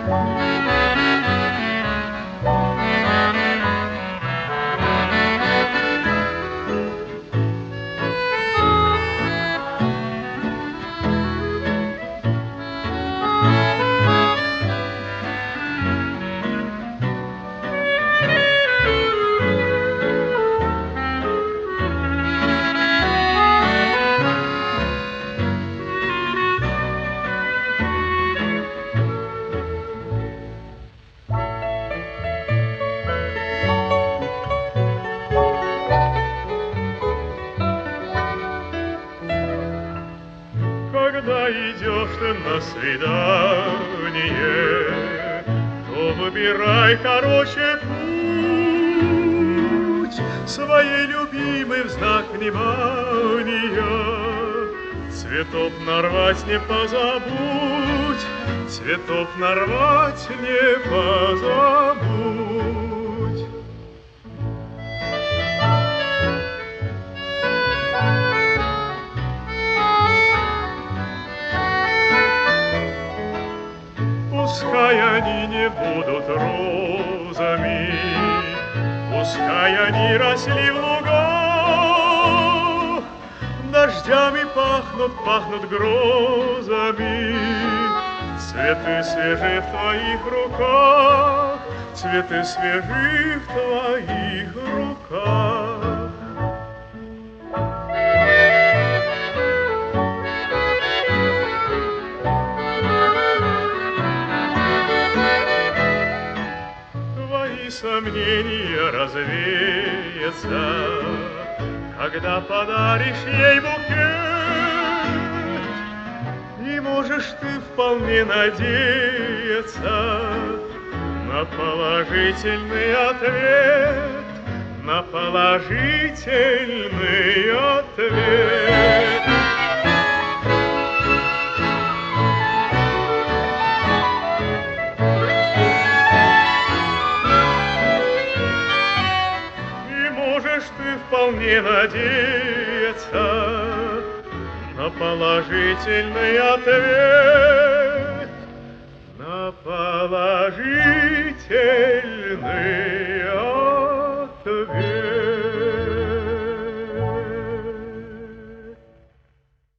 Когда идешь ты на свидание, то выбирай короче путь, своей любимой в знак внимания. Цветов нарвать не позабудь, цветов нарвать не позабудь. Пускай они не будут розами, пускай они росли в лугах, дождями пахнут, пахнут грозами. Цветы свежи в твоих руках, цветы свежи в твоих руках. Сомнения развеются, когда подаришь ей букет. Не можешь ты вполне надеяться на положительный ответ, на положительный ответ. Ты вполне надеяться на положительный ответ.